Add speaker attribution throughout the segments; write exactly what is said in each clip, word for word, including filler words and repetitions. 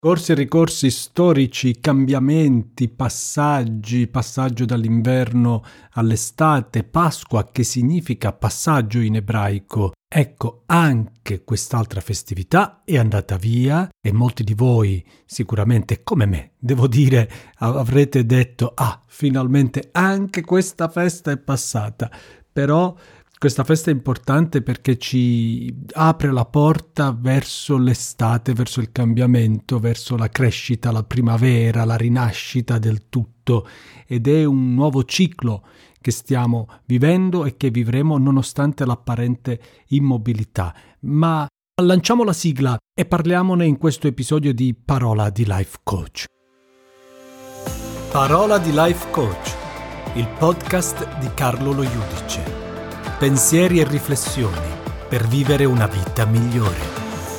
Speaker 1: Corsi e ricorsi storici, cambiamenti, passaggi, passaggio dall'inverno all'estate, Pasqua, che significa passaggio in ebraico. Ecco, anche quest'altra festività è andata via e molti di voi, sicuramente come me, devo dire, avrete detto «Ah, finalmente anche questa festa è passata». Però questa festa è importante perché ci apre la porta verso l'estate, verso il cambiamento, verso la crescita, la primavera, la rinascita del tutto, ed è un nuovo ciclo che stiamo vivendo e che vivremo nonostante l'apparente immobilità. Ma lanciamo la sigla e parliamone in questo episodio di Parola di Life Coach. Parola di Life Coach, il podcast di Carlo Lo Judice. Pensieri e riflessioni per vivere una vita migliore.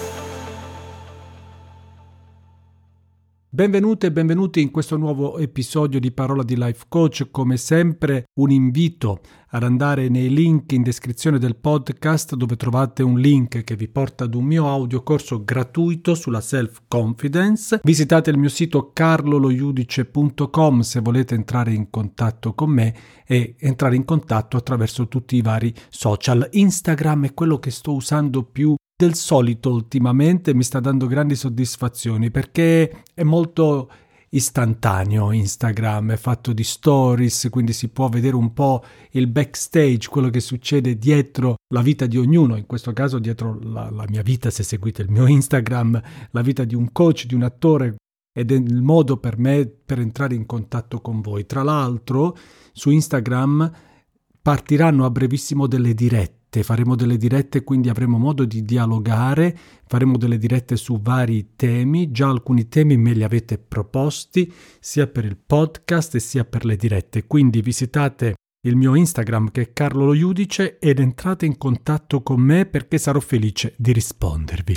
Speaker 1: Benvenute e benvenuti in questo nuovo episodio di Parola di Life Coach. Come sempre un invito ad andare nei link in descrizione del podcast, dove trovate un link che vi porta ad un mio audiocorso gratuito sulla self-confidence. Visitate il mio sito carlo lo judice punto com se volete entrare in contatto con me e entrare in contatto attraverso tutti i vari social. Instagram è quello che sto usando più del solito ultimamente, mi sta dando grandi soddisfazioni perché è molto istantaneo. Instagram è fatto di stories, quindi si può vedere un po' il backstage, quello che succede dietro la vita di ognuno, in questo caso dietro la, la mia vita, se seguite il mio Instagram, la vita di un coach, di un attore, ed è il modo per me per entrare in contatto con voi. Tra l'altro su Instagram partiranno a brevissimo delle dirette. Faremo delle dirette, quindi avremo modo di dialogare, faremo delle dirette su vari temi. Già alcuni temi me li avete proposti, sia per il podcast sia per le dirette. Quindi visitate il mio Instagram, che è Carlo Lo Judice, ed entrate in contatto con me perché sarò felice di rispondervi.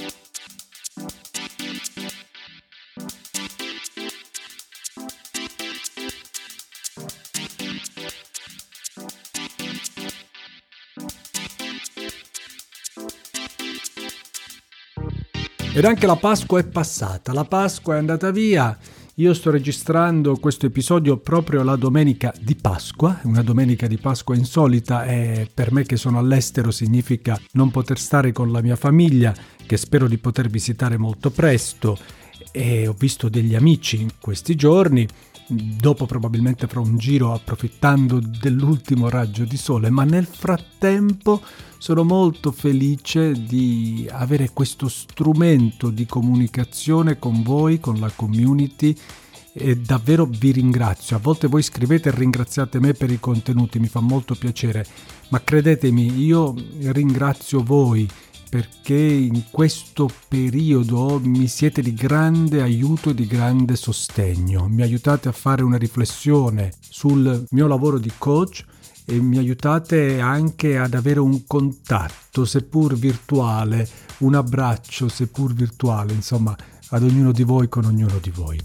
Speaker 1: Ed anche la Pasqua è passata, la Pasqua è andata via. Io sto registrando questo episodio proprio la domenica di Pasqua, una domenica di Pasqua insolita, e per me che sono all'estero significa non poter stare con la mia famiglia, che spero di poter visitare molto presto, e ho visto degli amici in questi giorni. Dopo probabilmente farò un giro approfittando dell'ultimo raggio di sole, ma nel frattempo sono molto felice di avere questo strumento di comunicazione con voi, con la community, e davvero vi ringrazio. A volte voi scrivete e ringraziate me per i contenuti, mi fa molto piacere, ma credetemi, io ringrazio voi perché in questo periodo mi siete di grande aiuto e di grande sostegno. Mi aiutate a fare una riflessione sul mio lavoro di coach e mi aiutate anche ad avere un contatto, seppur virtuale, un abbraccio, seppur virtuale, insomma, ad ognuno di voi, con ognuno di voi.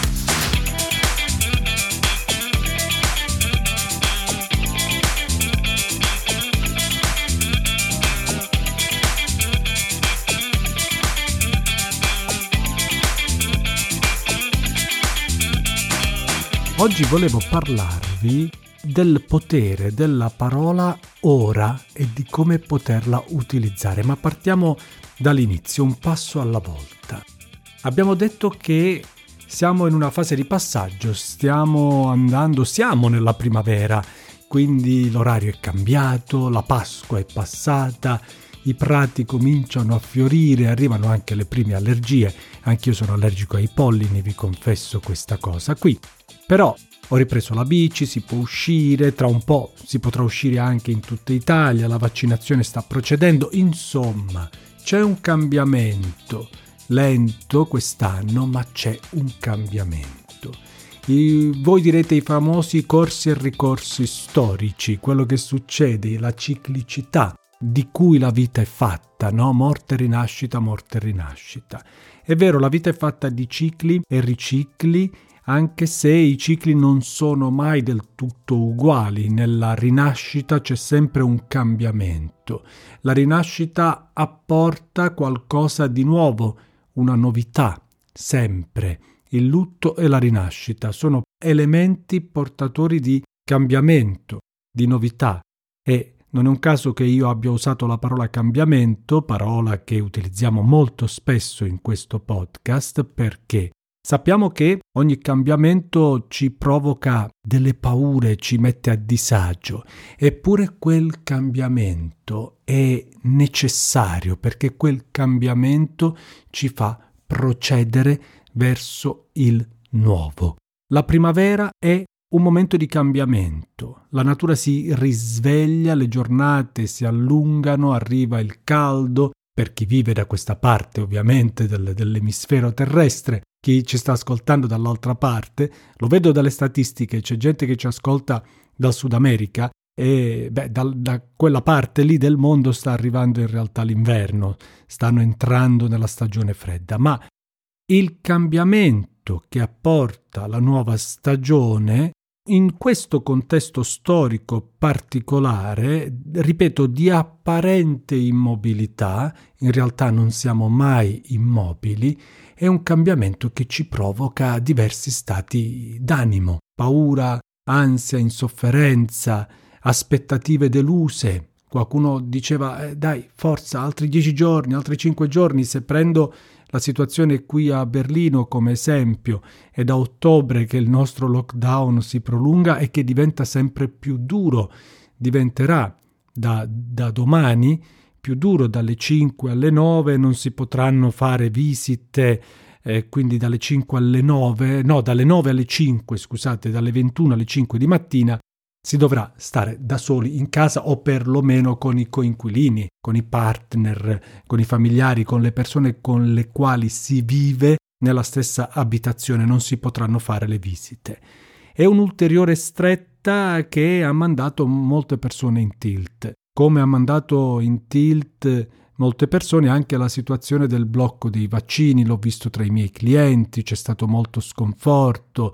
Speaker 1: Oggi volevo parlarvi del potere della parola ora e di come poterla utilizzare, ma partiamo dall'inizio, un passo alla volta. Abbiamo detto che siamo in una fase di passaggio, stiamo andando, siamo nella primavera, quindi l'orario è cambiato, la Pasqua è passata, i prati cominciano a fiorire, arrivano anche le prime allergie. Anch'io sono allergico ai pollini, vi confesso questa cosa qui. Però ho ripreso la bici, si può uscire, tra un po' si potrà uscire anche in tutta Italia, la vaccinazione sta procedendo, insomma c'è un cambiamento, lento quest'anno, ma c'è un cambiamento. I, voi direte i famosi corsi e ricorsi storici, quello che succede, la ciclicità di cui la vita è fatta, no? Morte, rinascita, morte, rinascita. È vero, la vita è fatta di cicli e ricicli, anche se i cicli non sono mai del tutto uguali. Nella rinascita c'è sempre un cambiamento. La rinascita apporta qualcosa di nuovo, una novità. sempre. Il lutto e la rinascita sono elementi portatori di cambiamento, di novità, e non è un caso che io abbia usato la parola cambiamento, parola che utilizziamo molto spesso in questo podcast, perché sappiamo che ogni cambiamento ci provoca delle paure, ci mette a disagio, eppure quel cambiamento è necessario, perché quel cambiamento ci fa procedere verso il nuovo. La primavera è un momento di cambiamento, la natura si risveglia, le giornate si allungano, arriva il caldo, per chi vive da questa parte ovviamente del, dell'emisfero terrestre, chi ci sta ascoltando dall'altra parte, lo vedo dalle statistiche, c'è gente che ci ascolta dal Sud America e beh, da, da quella parte lì del mondo sta arrivando in realtà l'inverno, stanno entrando nella stagione fredda, ma il cambiamento che apporta la nuova stagione in questo contesto storico particolare, ripeto, di apparente immobilità, in realtà non siamo mai immobili, è un cambiamento che ci provoca diversi stati d'animo, paura, ansia, insofferenza, aspettative deluse. Qualcuno diceva, eh, dai, forza, altri dieci giorni, altri cinque giorni, se prendo la situazione qui a Berlino come esempio, è da ottobre che il nostro lockdown si prolunga e che diventa sempre più duro, diventerà da, da domani più duro, dalle cinque alle nove non si potranno fare visite, eh, quindi dalle cinque alle nove, no, dalle nove alle cinque, scusate, dalle ventuno alle cinque di mattina, si dovrà stare da soli in casa o perlomeno con i coinquilini, con i partner, con i familiari, con le persone con le quali si vive nella stessa abitazione, non si potranno fare le visite. È un'ulteriore stretta che ha mandato molte persone in tilt, come ha mandato in tilt molte persone anche la situazione del blocco dei vaccini, l'ho visto tra i miei clienti, c'è stato molto sconforto,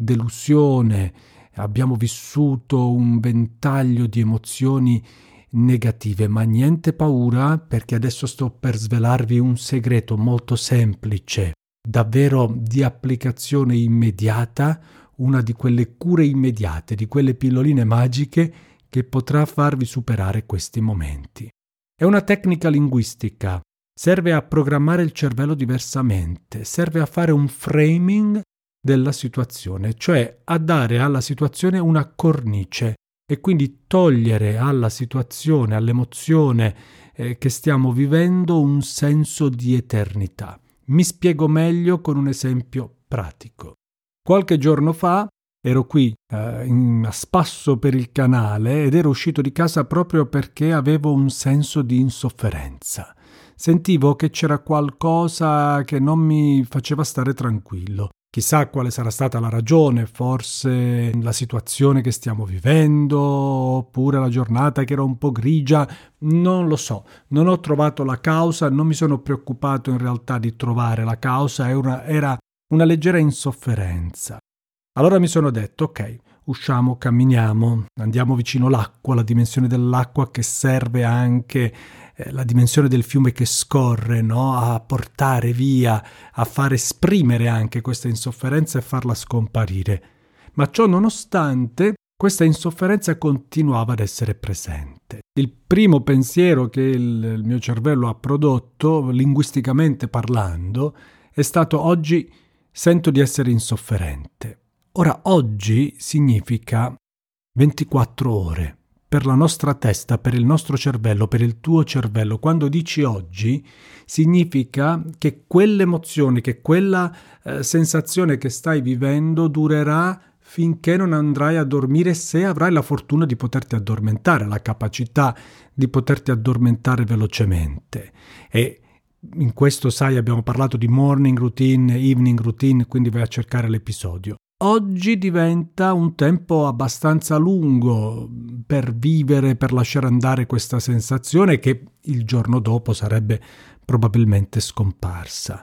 Speaker 1: delusione. Abbiamo vissuto un ventaglio di emozioni negative, ma niente paura, perché adesso sto per svelarvi un segreto molto semplice, davvero di applicazione immediata, una di quelle cure immediate, di quelle pilloline magiche che potrà farvi superare questi momenti. È una tecnica linguistica, serve a programmare il cervello diversamente, serve a fare un framing della situazione, cioè a dare alla situazione una cornice e quindi togliere alla situazione, all'emozione eh, che stiamo vivendo un senso di eternità. Mi spiego meglio con un esempio pratico. Qualche giorno fa ero qui eh, in, a spasso per il canale ed ero uscito di casa proprio perché avevo un senso di insofferenza. Sentivo che c'era qualcosa che non mi faceva stare tranquillo. Chissà quale sarà stata la ragione, forse la situazione che stiamo vivendo, oppure la giornata che era un po' grigia, non lo so. Non ho trovato la causa, non mi sono preoccupato in realtà di trovare la causa, era una, era una leggera insofferenza. Allora mi sono detto, ok, usciamo, camminiamo, andiamo vicino all'acqua, la dimensione dell'acqua che serve anche eh, la dimensione del fiume che scorre, no? A portare via, a far esprimere anche questa insofferenza e farla scomparire. Ma ciò nonostante, questa insofferenza continuava ad essere presente. Il primo pensiero che il, il mio cervello ha prodotto, linguisticamente parlando, è stato oggi sento di essere insofferente. Ora, oggi significa ventiquattro ore. Per la nostra testa, per il nostro cervello, per il tuo cervello, quando dici oggi, significa che quell'emozione, che quella eh, sensazione che stai vivendo durerà finché non andrai a dormire, se avrai la fortuna di poterti addormentare, la capacità di poterti addormentare velocemente. E in questo, sai, abbiamo parlato di morning routine, evening routine, quindi vai a cercare l'episodio. Oggi diventa un tempo abbastanza lungo per vivere, per lasciare andare questa sensazione che il giorno dopo sarebbe probabilmente scomparsa.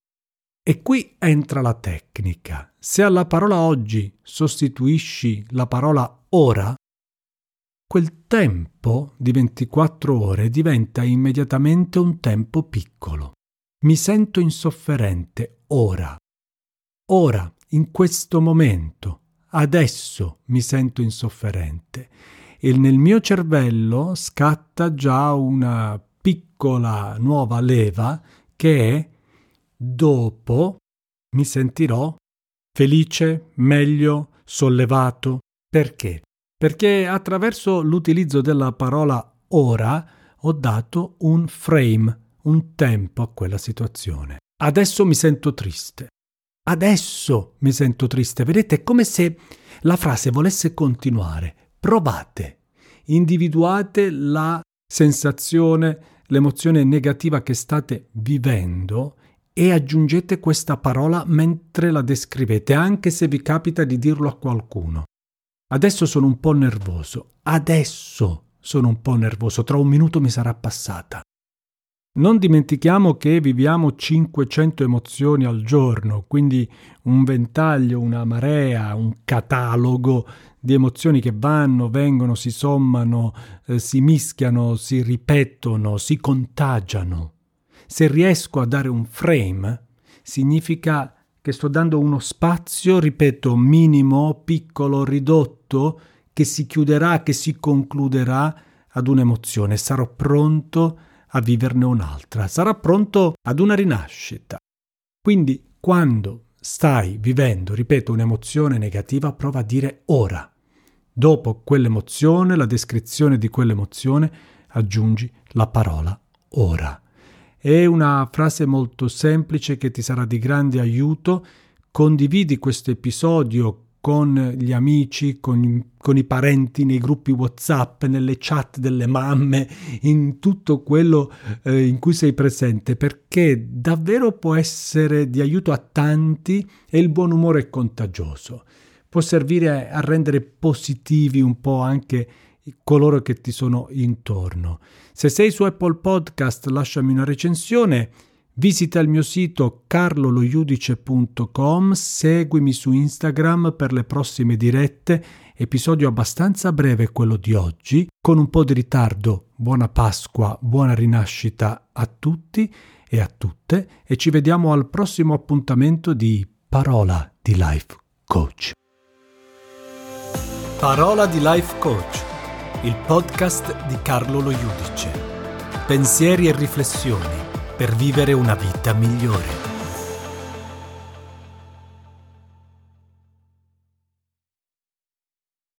Speaker 1: E qui entra la tecnica. Se alla parola oggi sostituisci la parola ora, quel tempo di ventiquattro ore diventa immediatamente un tempo piccolo. Mi sento insofferente. ora. Ora, in questo momento, adesso mi sento insofferente. E nel mio cervello scatta già una piccola nuova leva che è: dopo mi sentirò felice, meglio, sollevato. Perché? Perché attraverso l'utilizzo della parola ora ho dato un frame, un tempo a quella situazione. Adesso mi sento triste. Adesso mi sento triste. Vedete, è come se la frase volesse continuare. Provate, individuate la sensazione, l'emozione negativa che state vivendo e aggiungete questa parola mentre la descrivete, anche se vi capita di dirlo a qualcuno. Adesso sono un po' nervoso. Adesso sono un po' nervoso. Tra un minuto mi sarà passata. Non dimentichiamo che viviamo cinquecento emozioni al giorno, quindi un ventaglio, una marea, un catalogo di emozioni che vanno, vengono, si sommano, eh, si mischiano, si ripetono, si contagiano. Se riesco a dare un frame, significa che sto dando uno spazio, ripeto, minimo, piccolo, ridotto, che si chiuderà, che si concluderà ad un'emozione. Sarò pronto a viverne un'altra, sarà pronto ad una rinascita. Quindi quando stai vivendo, ripeto, un'emozione negativa, prova a dire ora. Dopo quell'emozione, la descrizione di quell'emozione, aggiungi la parola ora. È una frase molto semplice che ti sarà di grande aiuto. Condividi questo episodio con gli amici, con, con i parenti, nei gruppi WhatsApp, nelle chat delle mamme, in tutto quello eh, in cui sei presente, perché davvero può essere di aiuto a tanti e il buon umore è contagioso. Può servire a rendere positivi un po' anche coloro che ti sono intorno. Se sei su Apple Podcast, lasciami una recensione. Visita il mio sito carlo lo iudice punto com, seguimi su Instagram per le prossime dirette, episodio abbastanza breve quello di oggi, con un po' di ritardo. Buona Pasqua, buona rinascita a tutti e a tutte e ci vediamo al prossimo appuntamento di Parola di Life Coach. Parola di Life Coach, il podcast di Carlo Lo Iudice. Pensieri e riflessioni per vivere una vita migliore.